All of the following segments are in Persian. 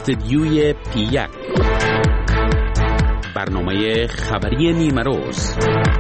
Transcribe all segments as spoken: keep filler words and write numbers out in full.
استدیوی پی یک، برنامه خبری نیمه روز.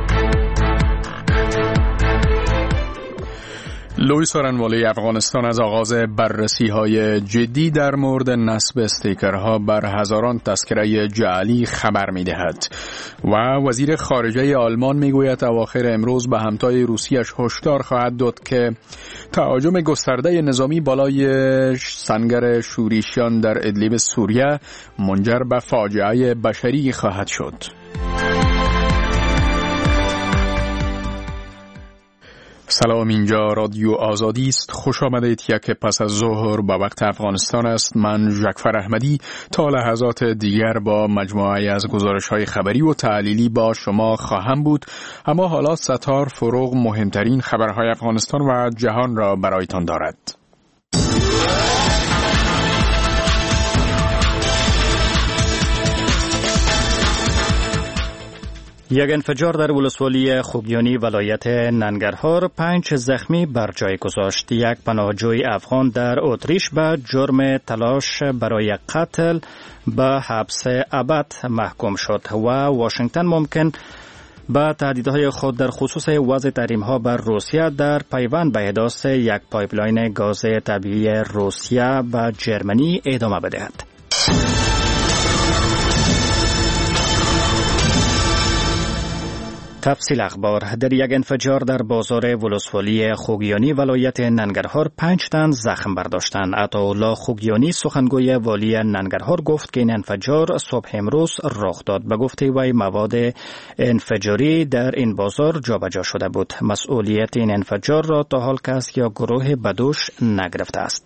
لوی سارنوالی افغانستان از آغاز بررسی‌های جدی در مورد نصب استیکرها بر هزاران تذکره جعلی خبر می‌دهد و وزیر خارجه آلمان می‌گوید اواخر امروز به همتای روسیه‌اش هشدار خواهد داد که تهاجم گسترده نظامی بالای سنگر شورشیان در ادلیب سوریه منجر به فاجعه بشری خواهد شد. سلام، اینجا رادیو آزادی است. خوش آمدید. یک پس از ظهر با وقت افغانستان است. من جعفر احمدی تا لحظات دیگر با مجموعه از گزارش‌های خبری و تحلیلی با شما خواهم بود. اما حالا ستار فروغ مهمترین خبرهای افغانستان و جهان را برایتان دارد. یک انفجار در ولسوالی خوگیانی ولایت ننگرهار پنج زخمی بر جای گذاشت. یک پناهجوی افغان در اتریش به جرم تلاش برای قتل به حبس ابد محکوم شد و واشنگتن ممکن با تهدیدهای خود در خصوص وضع تحریم‌ها بر روسیه در پیوند به احداث یک پایپلاین گاز طبیعی روسیه به جرمنی ادامه بدهد. تفصیل اخبار. در یک انفجار در بازار ولسوالی خوگیانی ولایت ننگرهار پنج تن زخم برداشتند. عطاالله خوگیانی سخنگوی والی ننگرهار گفت که این انفجار صبح امروز رخ داد. به گفته وی مواد انفجاری در این بازار جابجا شده بود. مسئولیت این انفجار را تا حال کس یا گروه بدوش نگرفته است.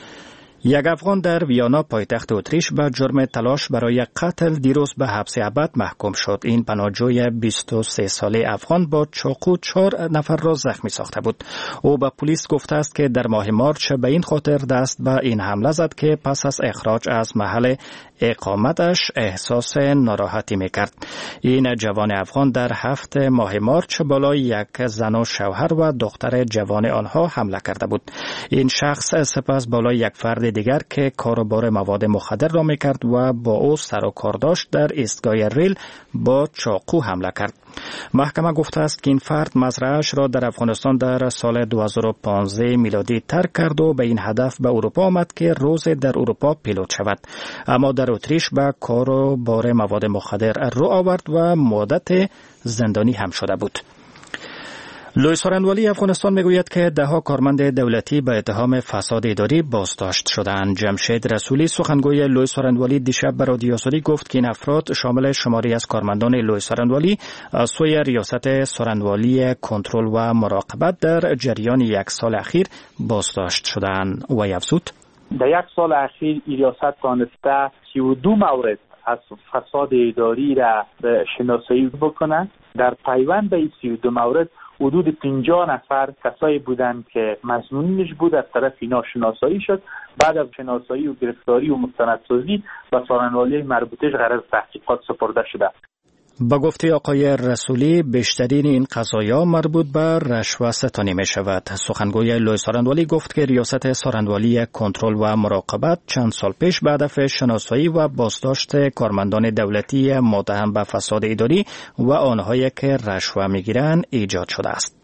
یک افغان در ویانا پایتخت اتریش به جرم تلاش برای قتل دیروز به حبس ابد محکوم شد. این پناهجوی بیست و سه ساله افغان با چاقو چهار نفر را زخمی ساخته بود. او به پلیس گفته است که در ماه مارچ به این خاطر دست به این حمله زد که پس از اخراج از محل اقامتش احساس ناراحتی میکرد. این جوان افغان در هفت ماه مارچ بالای یک زن و شوهر و دختر جوان آنها حمله کرده بود. این شخص سپس بالای یک فرد دیگر که کاروبار مواد مخدر را میکرد و با او سر و کار داشت در ایستگاه ریل با چاقو حمله کرد. محکمه گفته است که این فرد مزرعه‌اش را در افغانستان در سال دو هزار و پانزده میلادی ترک کرد و به این هدف به اروپا آمد که روز در اروپا پیلوت شود، اما در اتریش به کاروبار مواد مخدر رو آورد و مدت زندانی هم شده بود. لوی سارنوالی افغانستان میگوید که ده ها کارمند دولتی به اتهام فساد اداری بازداشت شدند. جمشید رسولی سخنگوی لوی سارنوالی دیشب به رادیو آزادی گفت که این افراد شامل شماری از کارمندان لوی سارنوالی از سوی ریاست سارنوالی کنترل و مراقبت در جریان یک سال اخیر بازداشت شدند. و افزود در یک سال اخیر ریاست تانسته سی و دو مورد از فساد اداری را شناسایی بکنند. در پیوند به این سی و دو مورد حدود پنجاه نفر کسایی بودند که مظنونش بود از طرف اینا شناسایی شد. بعد از شناسایی و گرفتاری و مستندسازی و سارنوالی مربوطه قرار تحقیقات سپرده شده. با گفته آقای رسولی بیشترین این قضایا مربوط به رشوه ستانی می شود. سخنگوی لوی سارنوالی گفت که ریاست سارنوالی کنترل و مراقبت چند سال پیش به هدف شناسایی و بازداشت کارمندان دولتی متهم به فساد اداری و آنهایی که رشوه می گیرند ایجاد شده است.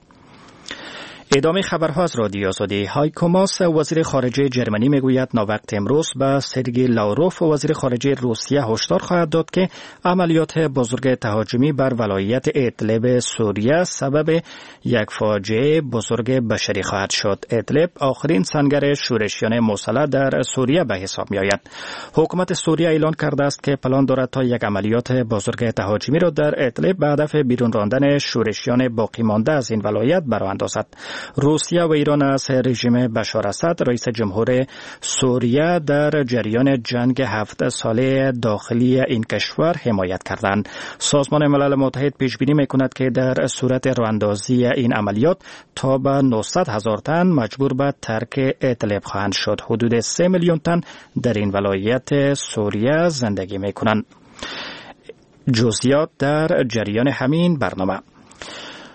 ادامه خبرها از رادیو آزادی. هایکو ماس وزیر خارجه جرمنی میگوید ناوقت امروز به سرگئی لاوروف وزیر خارجه روسیه هشدار خواهد داد که عملیات بزرگ تهاجمی بر ولایت ادلب سوریه سبب یک فاجعه بزرگ بشری خواهد شد. ادلب آخرین سنگر شورشیان مسلح در سوریه به حساب می آید. حکومت سوریه اعلان کرده است که پلان دارد تا یک عملیات بزرگ تهاجمی را در ادلب به هدف بیرون راندن شورشیان باقی مانده از این ولایت برآورد اندازد. روسیه و ایران از رژیم بشار اسد رئیس جمهور سوریه در جریان جنگ هفت ساله داخلی این کشور حمایت کردند. سازمان ملل متحد پیش بینی می‌کند که در صورت راه‌اندازی این عملیات تا به نهصد هزار تن مجبور به ترک ادلب خواهند شد. حدود سه میلیون تن در این ولایت سوریه زندگی می‌کنند. جزئیات در جریان همین برنامه.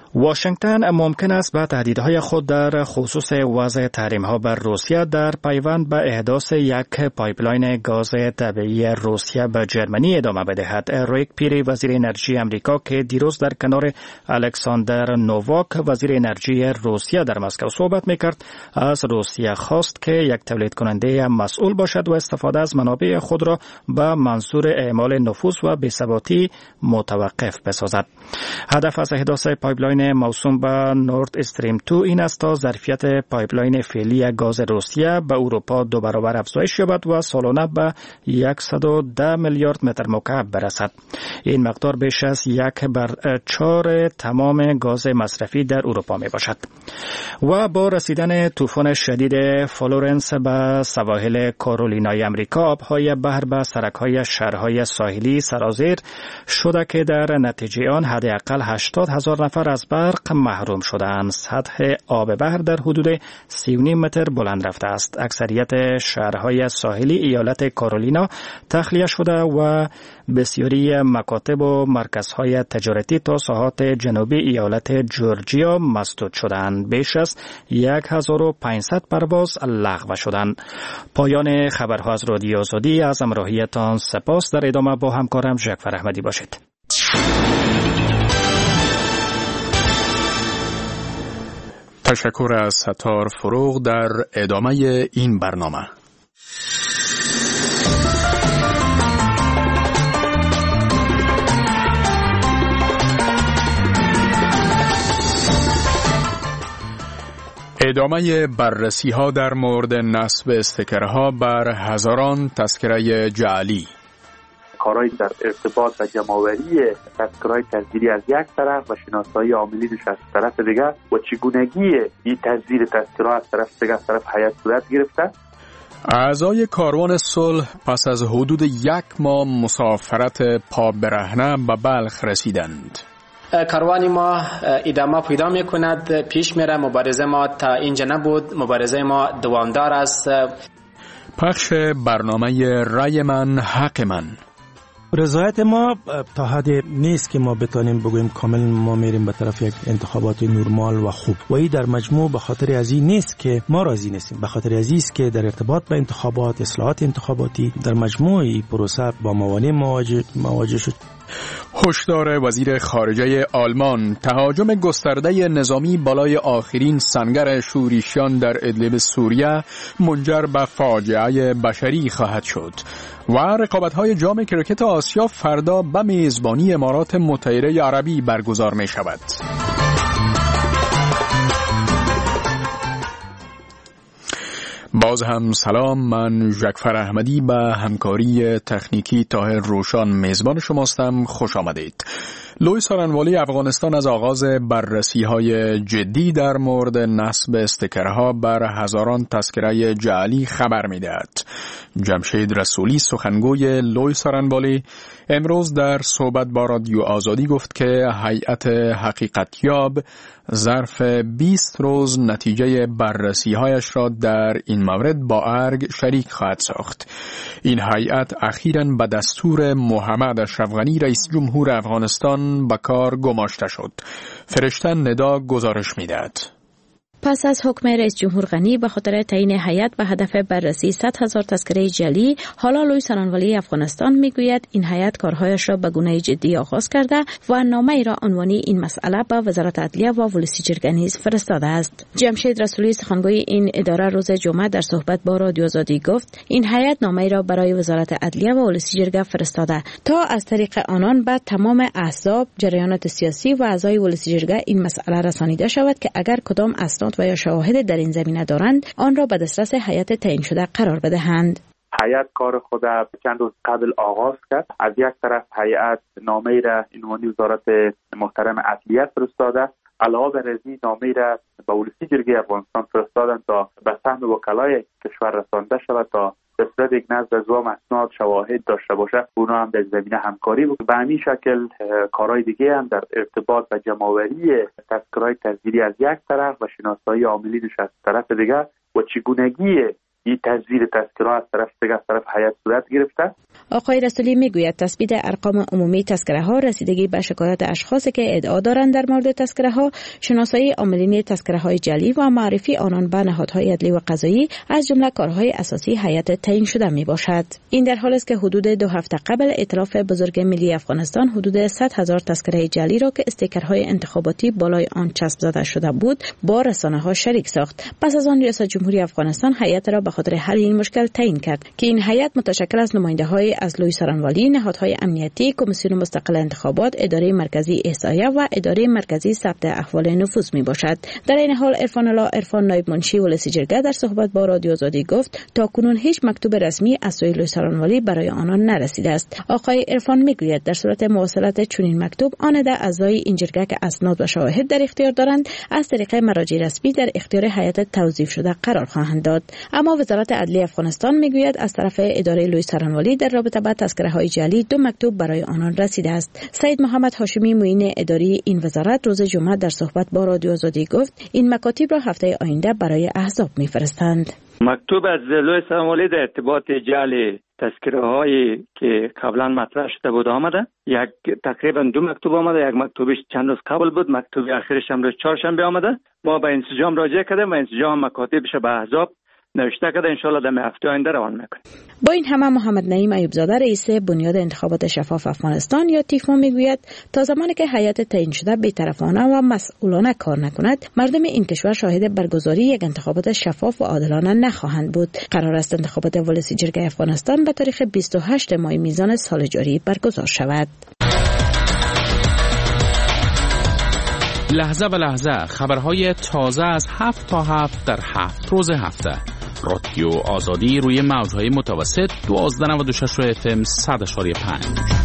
واشنگتن ممکن است به تهدیدهای خود در خصوص وضع تحریم‌ها بر روسیه در پیوند به احداث یک پایپلاین گاز طبیعی روسیه به جرمنی ادامه بدهد. ریک پیری وزیر انرژی امریکا که دیروز در کنار الکساندر نوواک وزیر انرژی روسیه در مسکو صحبت می‌کرد، از روسیه خواست که یک تولید کننده مسئول باشد و استفاده از منابع خود را به منظور اعمال نفوذ و بی‌ثباتی متوقف بسازد. هدف از احداث پایپلاین موسوم به نورد استریم دو این است تا ظرفیت پایپلاین فعلی گاز روسیه به اروپا دو برابر افزایش یابد و سالانه به صد و ده میلیارد متر مکعب برسد. این مقدار بیش از یک بر چهار تمام گاز مصرفی در اروپا می باشد. و با رسیدن طوفان شدید فلورنس به سواحل کارولینای امریکا، آبهای بحر به سرک‌های شهرهای ساحلی سرازیر شده که در نتیجه آن حداقل هشتاد هزار نفر از برق محروم شدند. سطح آب بحر در حدود سی و نیم متر بلند رفته است. اکثریت شهرهای ساحلی ایالت کارولینا تخلیه شده و بسیاری مکاتب و مرکزهای تجارتی تا ساحات جنوبی ایالت جورجیا مسدود شدند. بیش از هزار و پانصد پرواز لغو شدند. پایان خبرها از رادیو آزادی. از همراهیتان سپاس. در ادامه با همکارم جعفر احمدی باشید. تشکر از ستار فروغ. در ادامه این برنامه ادامه بررسی ها در مورد نصب استیکرها بر هزاران تذکره جعلی. کارهای در ارتباط و جمع‌آوری تذکره‌های تصدیری از یک طرف و شناسایی عاملینش از طرف دیگر و چگونگی این تصدیر تذکره‌ها از طرف دیگر از طرف هیئت صورت گرفته. اعضای کاروان صلح پس از حدود یک ماه مسافرت پا برهنه به بلخ رسیدند. کاروان ما ادامه پیدا می‌کند، پیش میره. مبارزه ما تا اینجا نبود، مبارزه ما دوامدار است. پخش برنامه رای من حق من. رضایت ما تا حد نیست که ما بتانیم بگوییم کامل ما میریم به طرف یک انتخابات نرمال و خوب. و این در مجموع به خاطر از این نیست که ما راضی نیستیم، به خاطر از این است که در ارتباط با انتخابات، اصلاحات انتخاباتی در مجموع این پروسه با موانع مواجه مواجه شد. هشدار وزیر خارجه آلمان: تهاجم گسترده نظامی بالای آخرین سنگر شورشیان در ادلب سوریه منجر به فاجعه بشری خواهد شد. و رقابت‌های جام کرکت آسیا فردا به میزبانی امارات متحده عربی برگزار می شود. باز هم سلام، من جعفر احمدی به همکاری تکنیکی طاهر روشان میزبان شماستم. خوش آمدید. لوی سارنوالی افغانستان از آغاز بررسی‌های جدی در مورد نصب استیکرها بر هزاران تذکره جعلی خبر می‌دهد. جمشید رسولی سخنگوی لوی سارنوالی امروز در صحبت با رادیو آزادی گفت که هیئت حقیقتیاب ظرف بیست روز نتیجه بررسی‌هایش را در این مورد با ارگ شریک خواهد ساخت. این هیئت اخیراً به دستور محمد اشرف غنی رئیس جمهور افغانستان به کار گماشته شد. فرشته ندا گزارش می‌دهد. پس از حکم رئیس جمهور غنی به خاطر تعیین هیئت به هدف بررسی صد هزار تذکره جعلی، حالا لوی سارنوالی افغانستان میگوید این هیئت کارهایش را به گونه جدی آغاز کرده و نامه ای را عنوانی این مسئله به وزارت عدلیه و ولسی جرگه نیز فرستاده است. جمشید رسولی سخنگوی این اداره روز جمعه در صحبت با رادیو آزادی گفت این هیئت نامه ای را برای وزارت عدلیه و ولسی جرگه فرستاده تا از طریق آنان به تمام احزاب، جریانات سیاسی و اعضای ولسی جرگه این مسئله رسانیده شود که اگر کدام اسناد و یا شواهد در این زمینه دارند آن را به دسترس هیئت تعیین شده قرار بدهند. هیئت کار خود چند روز قبل آغاز کرد. از یک طرف هیئت نامه‌ای را عنوانی وزارت محترم عدلیه فرستاده، علاوه بر این نامه‌ای را به ولسی جرگه افغانستان فرستادند تا به سهم وکلای کشور رسانده شود تا به صورت یک نظر از وام اسناد شواهد داشته باشه، اونا هم در زمینه همکاری بود. به همین شکل کارهای دیگه هم در ارتباط و جمع‌آوری تذکره‌های تصدیری از یک طرف و شناسایی عاملینش از طرف دیگر و چگونگی این تصدیر تذکره‌ها از طرف دیگر از طرف هیئت صورت گرفته. آقای رسولی میگوید تثبیت ارقام عمومی تذکره ها، رسیدگی به شکایات اشخاصی که ادعا دارند در مورد تذکره ها، شناسایی عاملین تذکره های جعلی و معرفی آنان به نهادهای عدلی و قضایی از جمله کارهای اساسی هیئت تعیین شده می باشد. این در حالی است که حدود دو هفته قبل ائتلاف بزرگ ملی افغانستان حدود صد هزار تذکره جعلی را که استیکرهای انتخاباتی بالای آن چسب زده شده بود با رسانه‌ها شریک ساخت. پس از آن ریاست جمهوری افغانستان هیئت را به خاطر حل این مشکل تعیین کرد که این هیئت متشکل از نماینده‌های از لوی سرانوالی، نهادهای امنیتی، کمیسیون مستقل انتخابات، اداره مرکزی احصایه و اداره مرکزی ثبت احوال نفوس می باشد. در این حال عرفان الله عرفان نایب منشی ولسی جرگه در صحبت با رادیو آزادی گفت تا کنون هیچ مکتوب رسمی از سوی لوی سرانوالی برای آنان نرسیده است. آقای عرفان میگوید در صورت مواصلت چنین مکتوب آن ده اعضای این جرگه که اسناد و شواهد در اختیار دارند از طریق مراجع رسمی در اختیار هیئت توظیف شده قرار خواهند داد. اما وزارت عدلیه افغانستان میگوید از طرف اداره لوی سرانوالی در رابطه با تذکره های جعلی دو مکتوب برای آنان رسیده است. سید محمد هاشمی معین اداری این وزارت روز جمعه در صحبت با رادیو آزادی گفت این مکاتیب را هفته آینده برای احزاب میفرستند. مکتوب از لوی سرانوالی در ارتباط جعل تذکره هایی که قبلا مطرح شده بود آمده. یک تقریبا دو مکتوب آمده، یک مکتوبش چند روز قبل بود، مکتوب آخرش هم روز چهارشنبه آمده. ما به انسجام راجع کردیم و انسجام مکاتبش به احزاب نوشته کرده، انشالله در هفته آینده روان میکنیم. با این همه محمد نعیم ایوب زاده رئیس بنیاد انتخابات شفاف افغانستان یا تیفما میگوید تا زمانی که هیئت تعیین شده بی‌طرفانه و مسئولانه کار نکند مردم این کشور شاهد برگزاری یک انتخابات شفاف و عادلانه نخواهند بود. قرار است انتخابات ولسی جرگه افغانستان به تاریخ بیست و هشت ماه میزان سال جاری برگزار شود. لحظه به لحظه خبرهای تازه از هفت تا هفت در هفت روز هفته. رادیو آزادی روی موجهای متوسط دوازده و نود و شش اف ام صد و پنج.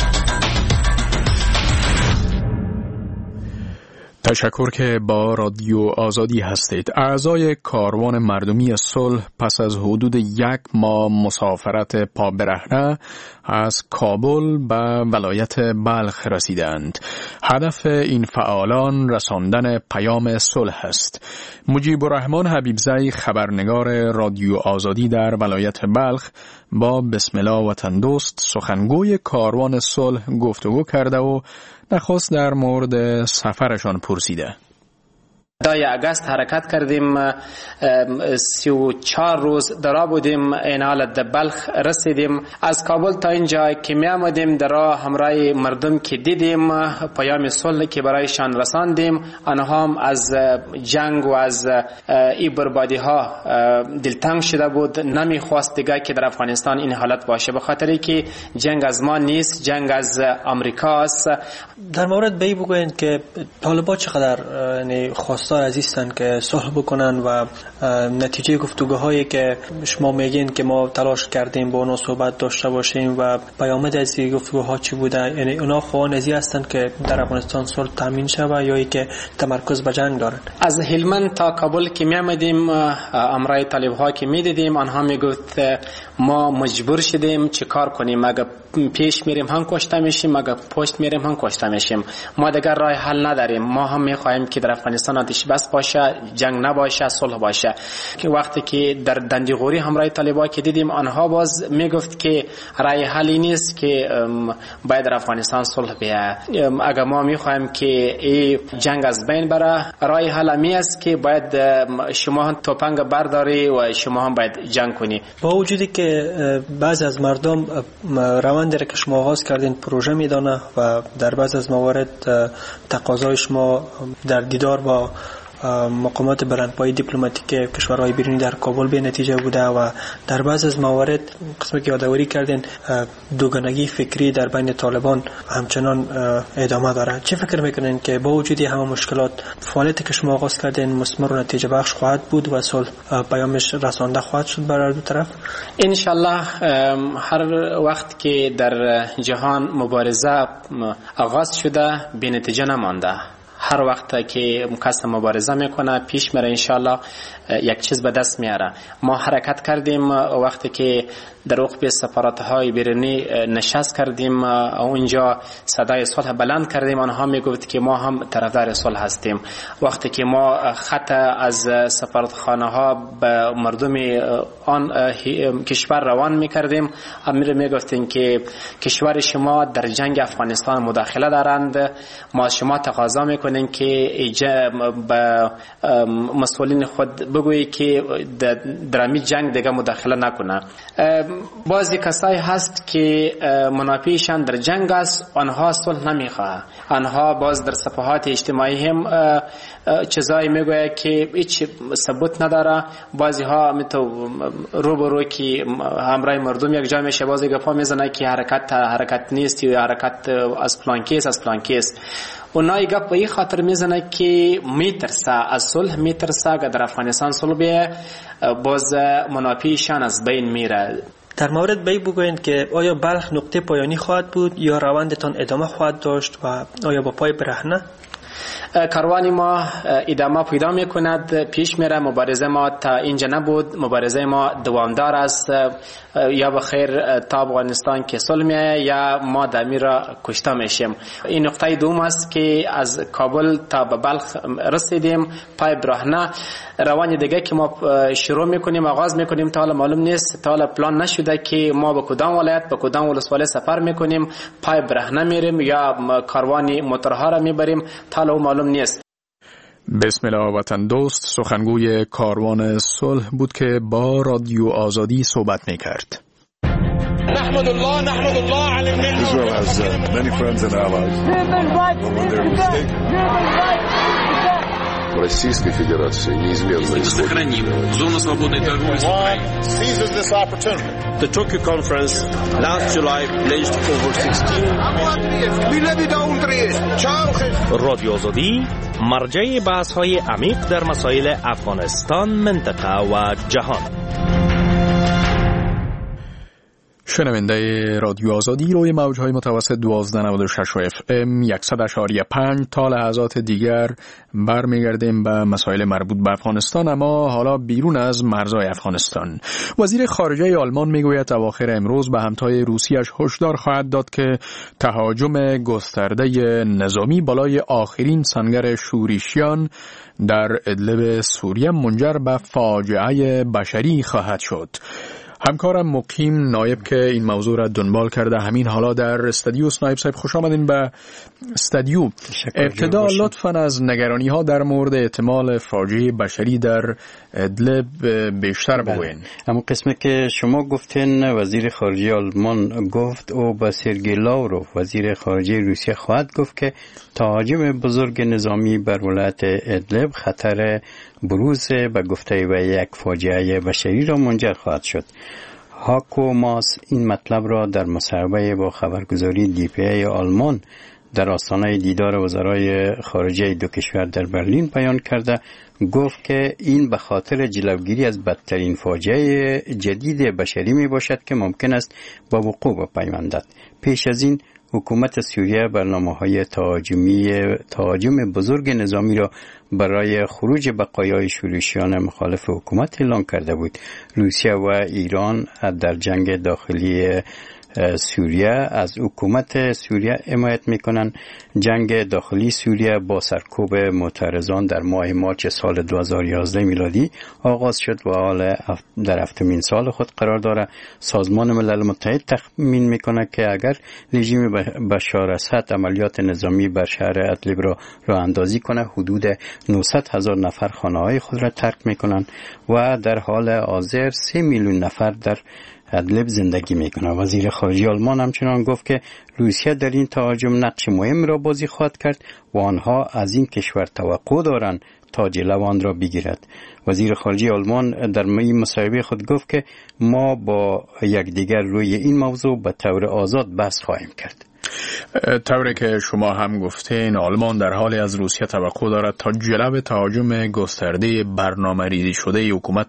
تشکر که با رادیو آزادی هستید. اعضای کاروان مردمی صلح پس از حدود یک ماه مسافرت پا برهنه از کابل به ولایت بلخ رسیدند. هدف این فعالان رساندن پیام صلح است. مجیب الرحمن حبیبزی خبرنگار رادیو آزادی در ولایت بلخ با بسم الله وطن دوست سخنگوی کاروان صلح گفتگو کرده و نخست در مورد سفرشان پرسیده. دای اگست حرکت کردیم، سی و چهار روز درا بودیم، این حالت در بلخ رسیدیم. از کابل تا اینجا که می آمدیم در راه همراه مردم که دیدیم پیام صلح که برایشان رساندیم، آنها هم از جنگ و از این بربادی ها دلتنگ شده بود، نمی خواست دیگه که در افغانستان این حالت باشه، به خاطری که جنگ از ما نیست، جنگ از امریکا است. در مورد بی بگوین که طالبان چقدر یعنی خواستار عزیزن که صلح بکنن و نتیجه گفتگوهایی که شما میگین که ما تلاش کردیم با اونا صحبت داشته باشیم و پیامد از این گفتگوها چی بوده، یعنی اونا خواهان ازی هستن که در افغانستان صلح تامین شود یا ای که تمرکز به جنگ دارن؟ از هلمند تا کابل که می آمدیم امرای طالب ها که می دیدیم آنها می گفت ما مجبور شدیم چه کار کنیم، اگر پیش میریم هم کشته میشیم، اگر پشت میریم هم کشته میشیم، ما دیگر راه حل نداریم. ما هم میخواهیم که در افغانستان آتش بس باشه، جنگ نباشه، صلح باشه. که وقتی که در دندیغوری همراه طالبان که دیدیم آنها باز میگفت که راه حلی نیست که باید در افغانستان صلح بیاد. اگر ما میخواهیم که این جنگ از بین بره، راه حل می است که باید شما هم توپنگ برداری و شما هم باید جنگ کنی. با وجودی که بعضی از مردم روند که شما آغاز کردین پروژه میدانه و در بعض از موارد تقاضای شما در دیدار با مقامات بلندپایه دیپلماتیک کشورهای بیرونی در کابل به نتیجه بوده و در بعض از موارد قسمی که یادآوری کردین دوگانگی فکری در بین طالبان همچنان ادامه داره. چه فکر میکنین که با وجود همه مشکلات فعالیتی که شما آغاز کردین مثمر و نتیجه بخش خواهد بود و صلح پیامش رسانده خواهد شد برای دو طرف؟ ان شاء الله هر وقت که در جهان مبارزه آغاز شده به نتیجه نمانده. هر وقت که کس مبارزه میکنه پیش میره انشالله یک چیز به دست میاره. ما حرکت کردیم وقتی که در عقب سفارت‌های بیرونی نشست کردیم، اونجا صدای صلح بلند کردیم، آنها میگفت که ما هم طرفدار صلح هستیم. وقتی که ما خط از سفارتخانه ها به مردم آن کشور روان میکردیم، امیر میگفتیم که کشور شما در جنگ افغانستان مداخله دارند، ما شما تقاضا میکنیم که به مسئولین خود بگویی که در این جنگ دیگه مداخله نکنه. بعضی کسایی هست که منافعشان در جنگ است، آنها صلح نمیخواه. آنها باز در صفحات اجتماعی هم چیزایی میگوید که هیچ ثبوت نداره. بعضی ها میتو رو به رو که همراه مردم یک جا میشه، بعضی گپا میزنه که حرکت حرکت نیست یا حرکت از پلان کیس از پلان کیس. اونایی گپ به این خاطر میزنه که میترسه از صلح، میترسه که در افغانستان صلح بیه، باز منافعشان از بین میره. در مورد بی بگویند که آیا بلخ نقطه پایانی خواهد بود یا روندتان ادامه خواهد داشت و آیا با پای برهنه؟ کاروان ما ادامه پیدا میکند، پیش میره. مبارزه ما تا اینجا نبود، مبارزه ما دوامدار است. یا بخیر تا افغانستان که صلح میه یا ما دمی را کشته میشیم. این نقطه دوم است که از کابل تا به بلخ رسیدیم، پای برهنه. روان دیگه که ما شروع میکنیم آغاز میکنیم تا حالا معلوم نیست، تا حالا پلان نشده که ما به کدام ولایت به کدام ولسوالی سفر میکنیم، پای برهنه میریم یا کاروانی موتورها را میبریم، تا حالا معلوم نیست. بسم الله وطن دوست سخنگوی کاروان صلح بود که با رادیو آزادی صحبت میکرد. نحمد الله نحمد الله علی الملل. Israel has uh, many friends and allies. When they're mistaken. Российской Федерации неизменно сохраним зону свободной торговли с Украиной. Seizes this opportunity. The Tokyo conference last July pledged over sixteen. رادیو آزادی مرجع بحث‌های عمیق در مسائل افغانستان، منطقه و جهان. شنونده رادیو آزادی روی موج‌های متوسط دوازده نود و شش اف ام صد و شش و پنج تا لحظات دیگر برمیگردیم به مسائل مربوط به افغانستان، اما حالا بیرون از مرزهای افغانستان. وزیر خارجه آلمان میگوید اواخر امروز به همتای روسیه‌اش هشدار خواهد داد که تهاجم گسترده نظامی بالای آخرین سنگر شورشیان در ادلب سوریه منجر به فاجعه بشری خواهد شد. همکارم مقیم نایب که این موضوع را دنبال کرده همین حالا در استودیو. نایب صاحب خوش آمدین به استودیو. ابتدا لطفاً از نگرانی ها در مورد احتمال فاجعه بشری در ادلب بیشتر بگوین. اما قسمه که شما گفتین وزیر خارجه آلمان گفت او با سرگئی لاوروف وزیر خارجه روسیه خواهد گفت که تهاجم بزرگ نظامی بر ولایت ادلب خطر بروز به گفته و یک فاجعه بشری را منجر خواهد شد. هاکو ماس این مطلب را در مصاحبه با خبرگزاری دی پی ای آلمان در آستانه دیدار وزرای خارجه دو کشور در برلین بیان کرده، گفت که این به خاطر جلوگیری از بدترین فاجعه جدید بشری می باشد که ممکن است با وقوع بپیوندد. پیش از این حکومت سوریه برنامه‌های تهاجمی تهاجم بزرگ نظامی را برای خروج بقایای شورشیان مخالف حکومت اعلام کرده بود. روسیه و ایران در جنگ داخلی سوریه از حکومت سوریه حمایت میکنند. جنگ داخلی سوریه با سرکوب معترضان در ماه مارس سال دو هزار و یازده میلادی آغاز شد و حال در هفتمین سال خود قرار دارد. سازمان ملل متحد تخمین میکنه که اگر رژیم بشار اسد عملیات نظامی بر شهر ادلب را راه اندازی کنه، حدود نهصد هزار نفر خانه‌های خود را ترک میکنند و در حال حاضر سه میلیون نفر در ادلب زندگی میکنه. وزیر خارجه آلمان همچنان گفت که روسیه در این تهاجم نقش مهم را بازی خواهد کرد و آنها از این کشور توقع دارند تا جلو آن را بگیرد. وزیر خارجه آلمان در این مصاحبه خود گفت که ما با یکدیگر روی این موضوع به طور آزاد بحث خواهیم کرد. طوری که شما هم گفتین آلمان در حال از روسیه توقع دارد تا جلو تهاجم گسترده برنامه‌ریزی شده حکومت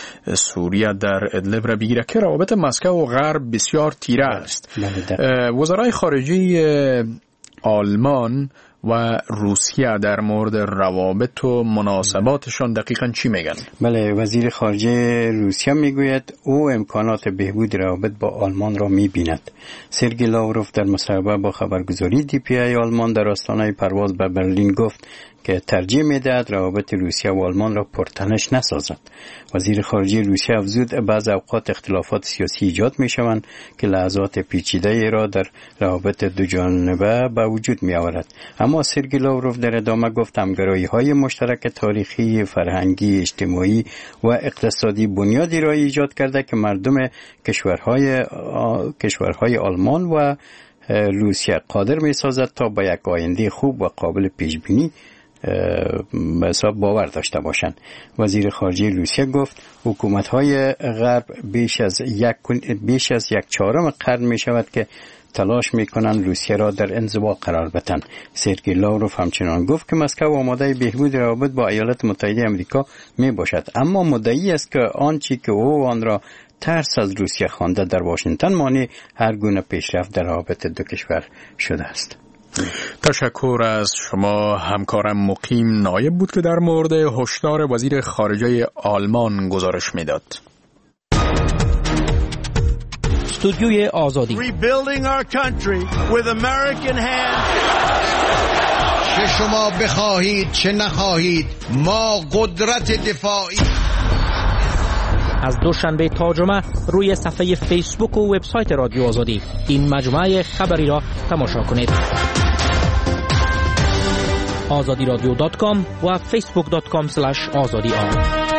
سوریه در ادلب را بگیرد که روابط مسکو و غرب بسیار تیره است. وزرای خارجه آلمان و روسیه در مورد روابط و مناسباتشان دقیقاً چی میگن؟ بله، وزیر خارجه روسیه میگوید او امکانات بهبود روابط با آلمان را میبیند. سرگئی لاوروف در مصاحبه با خبرگزاری دی پی ای آلمان در آستانه پرواز به برلین گفت که ترجیح میدهد روابط روسیه و آلمان را پرتنش نسازد. وزیر خارجه روسیه افزود بعض اوقات اختلافات سیاسی ایجاد می شوند که لحظات پیچیده را در روابط دو جانبه به وجود می آورد. اما سرگئی لاوروف در ادامه گفت همگرایی های مشترک تاریخی، فرهنگی، اجتماعی و اقتصادی بنیادی را ایجاد کرده که مردم کشورهای کشورهای آلمان و روسیه قادر می سازد تا با یک آینده خوب و قابل پیش بینی به حساب باور داشته باشند. وزیر خارجه روسیه گفت حکومت‌های غرب بیش از یک بیش از یک چهارم قرن می شود که تلاش می کنند روسیه را در انزوا قرار بدهند. سرگئی لاوروف همچنان گفت که مسکو آماده بهبود روابط با ایالات متحده آمریکا می باشد، اما مدعی است که آنچه که او آن را ترس از روسیه خوانده در واشنگتن مانع هر گونه پیشرفت در روابط دو کشور شده است. تشکر از شما. همکارم مقیم نایب بود که در مورد هشدار وزیر خارجه آلمان گزارش میداد. استودیوی آزادی. Rebuilding our country with American hands. چه شما بخواهید چه نخواهید ما قدرت دفاعی. از دوشنبه تا جمعه روی صفحه فیسبوک و وبسایت رادیو آزادی این مجموعه خبری را تماشا کنید. آزادی رادیو دات کام و فیسبوک دات کام اسلش آزادی آن.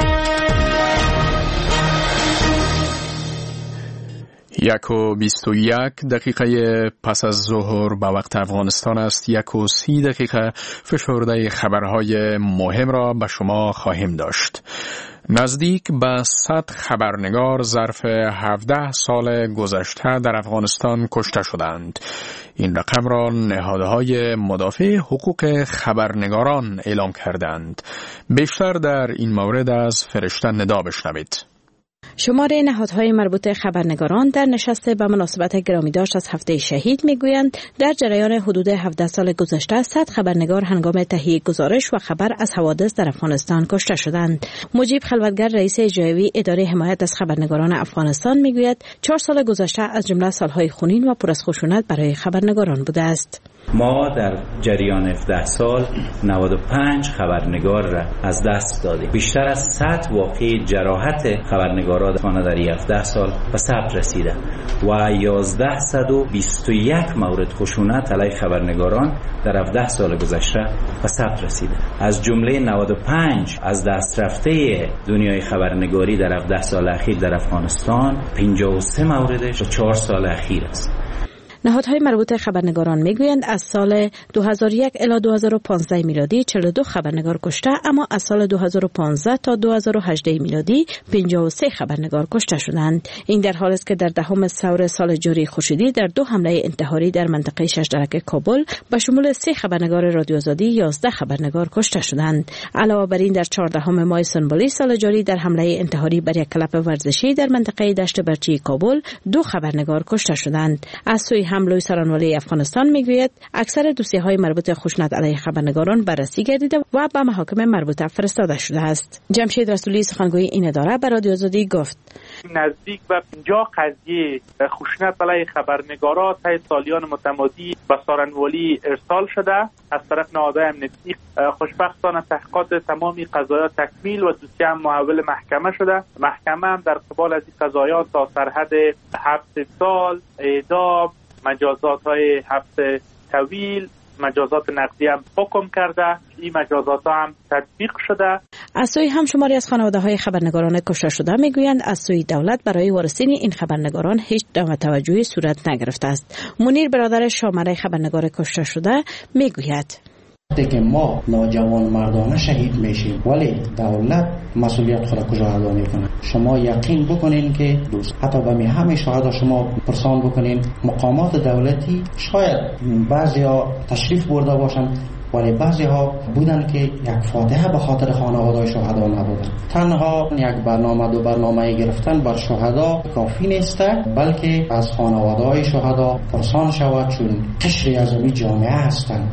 یک و بیست و یک دقیقه پس از ظهر به وقت افغانستان است. یک و سی دقیقه فشرده خبرهای مهم را به شما خواهیم داشت. نزدیک به صد خبرنگار ظرف هفده سال گذشته در افغانستان کشته شدند. این رقم را نهادهای مدافع حقوق خبرنگاران اعلام کردند. بیشتر در این مورد از فرشته ندا بشنوید. شمار نهادهای مربوط خبرنگاران در نشست به مناسبت گرامی داشت از هفته شهید میگویند در جریان حدود هفده سال گذشته صد خبرنگار هنگام تهیه گزارش و خبر از حوادث در افغانستان کشته شدند. مجیب خلوتگر رئیس اجرایی اداره حمایت از خبرنگاران افغانستان میگوید چهار سال گذشته از جمله سالهای خونین و پر از خشونت برای خبرنگاران بوده است. ما در جریان هفده سال نود و پنج خبرنگار را از دست دادیم. بیشتر از صد واقعه جراحت خبرنگاران در هفده سال به ثبت رسیده و یازده و بیست و یک مورد خشونت علیه خبرنگاران در هفده سال گذشته به ثبت رسیده. از جمله نود و پنج از دست رفته دنیای خبرنگاری در هفده سال اخیر در افغانستان، پنجاه و سه موردش در چهار سال اخیر است. نهادهای مربوط خبرنگاران میگویند از سال دو هزار و یک الی دو هزار و پانزده میلادی چهل و دو خبرنگار کشته، اما از سال دو هزار و پانزده تا دو هزار و هجده میلادی پنجاه و سه خبرنگار کشته شدند. این در حالی است که در دهم سور سال جاری خورشیدی در دو حمله انتحاری در منطقه ششدرک کابل به شمول سه خبرنگار رادیو آزادی یازده خبرنگار کشته شدند. علاوه بر این در چهاردهم ماه سنبالی سال جاری در حمله انتحاری بر یک کلب ورزشی در منطقه دشت برچی کابل دو خبرنگار کشته شدند. از سوی حمله سرانولی افغانستان میگوید اکثر دوسیه‌های مربوط خشونت علیه خبرنگاران بررسی گردیده و به محاکم مربوطه فرستاده شده است. جمشید رسولی سخنگوی این اداره به رادیو آزادی گفت نزدیک به پنجاه قضیه خشونت علیه خبرنگاران طی سالیان متمادی به سرانولی ارسال شده از طرف نهادهای امنیتی. خوشبختانه تحقیقات تمامی قضایا تکمیل و دوسیه هم محول محکمه شده. محکمه هم در قبال از این قضایا تا سرحد هفت سال اعدام، مجازات های حبس طویل، مجازات نقدی هم حکم کرده. این مجازات هم تطبیق شده. از سوی هم شماری از خانواده های خبرنگاران کشته شده میگویند از سوی دولت برای وارثین این خبرنگاران هیچ توجهی صورت نگرفته است. منیر برادر شامره خبرنگار کشته شده میگوید وقتی که ما نوجوان مردانه شهید میشیم ولی دولت مسئولیت خود کجا ادا میکنه؟ شما یقین بکنین که دوست حتی به می همه شهدا شما پرسان بکنین مقامات دولتی شاید بعضیا تشریف برده باشن ولی بعضی ها بودن که یک فاتحه به خاطر خانواده شهدا نبودن. تنها یک برنامه دو برنامه گرفتن بر شهدا کافی نیست، بلکه از خانواده شهدا پرسان شود چون قشری از امی جامعه هستند.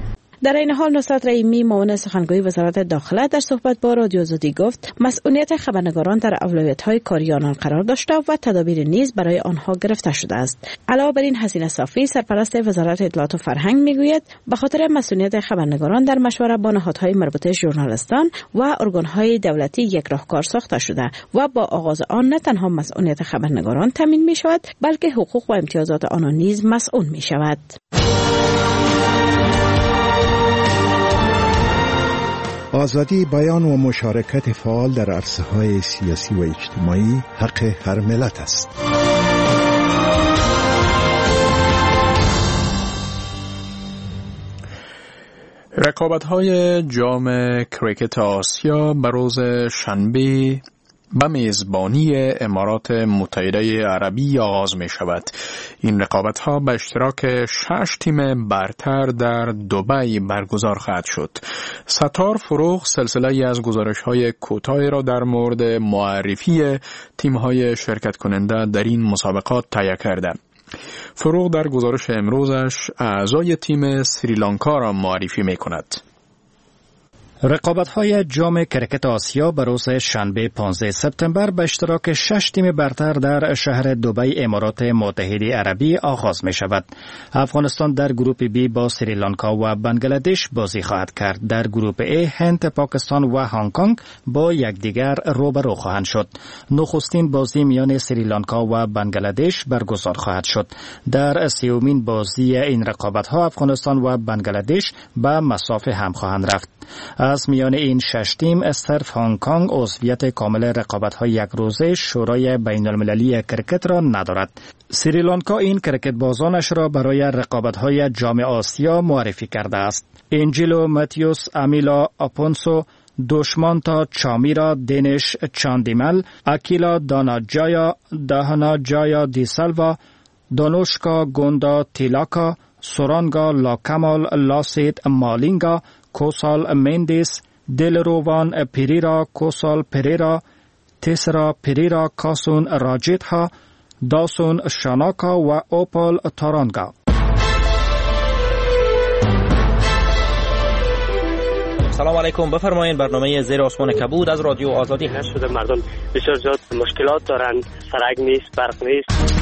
در این حال نصرت رحیمی معاون سخنگوی وزارت داخله در صحبت با رادیو آزادی گفت مسئولیت خبرنگاران در اولویت‌های کاری آنان قرار داشته و تدابیر نیز برای آنها گرفته شده است. علاوه بر این حسینه صافی سرپرست وزارت اطلاعات و فرهنگ میگوید به خاطر مسئولیت خبرنگاران در مشورت با نهادهای مربوطه ژورنالیستان و ارگان‌های دولتی یک راهکار ساخته شده و با آغاز آن نه تنها مسئولیت خبرنگاران تامین می شود بلکه حقوق و امتیازات آنان نیز مسئول می شود. آزادی بیان و مشارکت فعال در عرصه‌های سیاسی و اجتماعی حق هر ملت است. رقابت‌های جام کریکت آسیا به روز شنبه به میزبانی امارات متحده عربی آغاز می شود. این رقابت ها به اشتراک شش تیم برتر در دبی برگزار خواهد شد. ستار فروغ سلسله از گزارش های کوتاه را در مورد معرفی تیم های شرکت کننده در این مسابقات تهیه کرده. فروغ در گزارش امروزش اعضای تیم سریلانکا را معرفی می کند. رقابت‌های جام کرکت آسیا به روز شنبه پانزده سپتامبر به اشتراک شش تیم برتر در شهر دبی امارات متحده عربی آغاز می شود. افغانستان در گروپ بی با سریلانکا و بنگلادش بازی خواهد کرد. در گروپ ای هند، پاکستان و هنگ کنگ با یکدیگر روبرو خواهند شد. نخستین بازی میان سریلانکا و بنگلادش برگزار خواهد شد. در سومین بازی این رقابت‌ها افغانستان و بنگلادش به مسافه هم خواهند رفت. از میان این شش تیم صرف هنگ کنگ عضویت کامل رقابت‌های یک روزه شورای بین المللی کرکت را ندارد. سریلانکا این کرکت بازانش را برای رقابت‌های جام آسیا معرفی کرده است. انجلو ماتیوس امیلا اپونسو، دوشمانتا چامیرا دینش چاندیمل، اکیلا داناجایا دهانا جایا دیسلوا، دانوشکا گوندا تیلاکا، سورانگا لاکمال لاسید مالینگا، کوسال مندیس، دلروان پیریرا کوسال پیریرا، تسرا پیریرا کاسون راجیت ها، داسون شاناکا و اوپال تارانگا. سلام علیکم، بفرمایید. برنامه زیر آسمان کبود از رادیو آزادی هست. شده مردم بسیار زیاد مشکلات دارند، سرک نیست، برق نیست.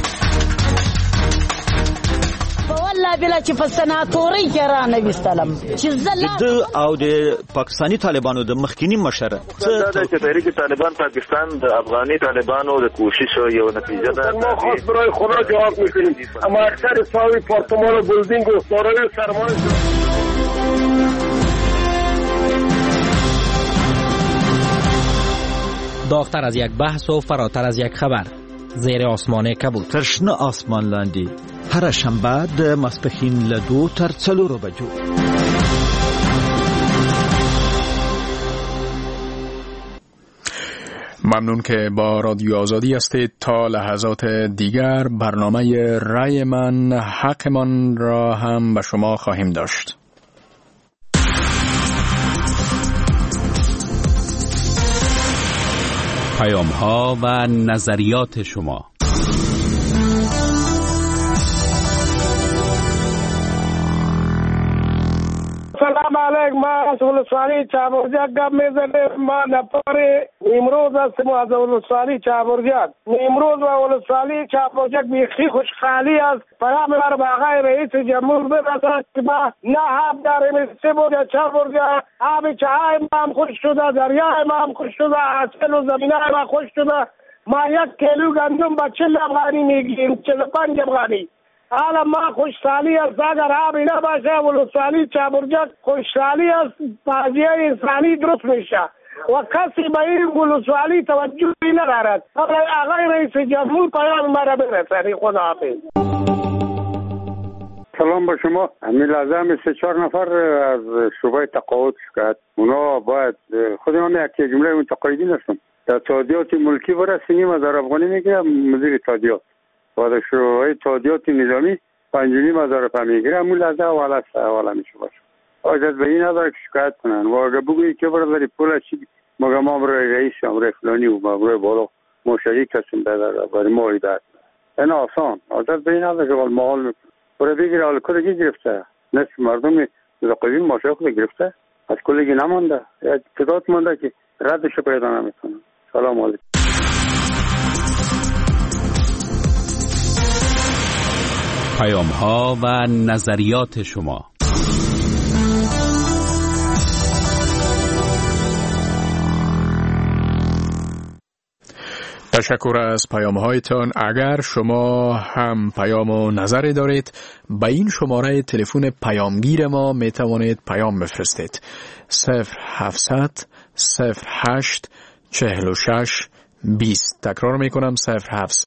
والله بلا چې په سناتوري کې را نه وستلم چې زله د او د پاکستانی طالبانو د مخکینی مشره څه د تحریک طالبان پاکستان د افغاني طالبانو د کوشش یو نتیجه ده. ما خاص برای خدا جواب میکنیم، اما اکثر ساوی پارتمان و بلدینگ و سارای سرمایه داغتر از یک بحث و فراتر از یک خبر. زیر آسمان کبود. ترشنه آسمان لاندی هر شنبه د ماسپښین له دو تر څلورو بجو. ممنون که با رادیو آزادی هستید. تا لحظات دیگر برنامه رای من حقمان را هم به شما خواهیم داشت. پیام ها و نظریات شما. سلام علیکم، ما از ولسوالی چابرجک گپ میزنیم. ما نفر امروز هستیم از ولسوالی چابرجک. امروز و ولسوالی چابرجک بیخی خوشحالی است. پیام بر به آقای رئیس جمهور برسد که ما نه آب داریم، سه بود چابرجک آب چای ما هم خوش شده، دریای ما هم خوش شده، حاصل و زمینه ما خوش شده. ما یک کیلو گندم با چل افغانی میگیریم، چل پنج افغانی. حالا ما خوشحالی است. اگر آبی نباشه ولسوالی چابرجک خوشحالی است، بازی انسانی درست میشه و کسی به این ولسوالی توجهی ندارد. آقای رئیس جمهور پیام مرا برسانی. خدا حافظ. سلام با شما. امیل اعظم سه چهار نفر از شعبه تقاعد شکایت. اونا باید خود من یک جمله متقاعدین هستم. در تادیات ملکی برسونیم از افغانی میگه مدیر تادیات و در شروع تادیات نظامی پنجونیم از عرفه میگیره. همون لحظه اولا اولا میشه باشه. آجت به این نداره که شکایت کنن و اگر بگویی که برای پول چی مگه ما برای رئیس هم برای فلانی و برای بالا ما شریک هستیم برای ما ایداد. این آسان. آجت به این نداره که محال میکنه. برای بگیره حال کدگی گرفته. نصف مردم متقاعدین ماشای خود گرفته، از کلگی نمانده، یا تعداد مانده که ردش پیدا نمیکنه. سلام علیکم. پیام ها و نظریات شما. تشکر از پیام هایتان. اگر شما هم پیام و نظری دارید به این شماره تلفن پیامگیر ما می توانید پیام بفرستید. صفر هفتصد صفر هشت چهل و شش بیست. تکرار می کنم صفر هفتصد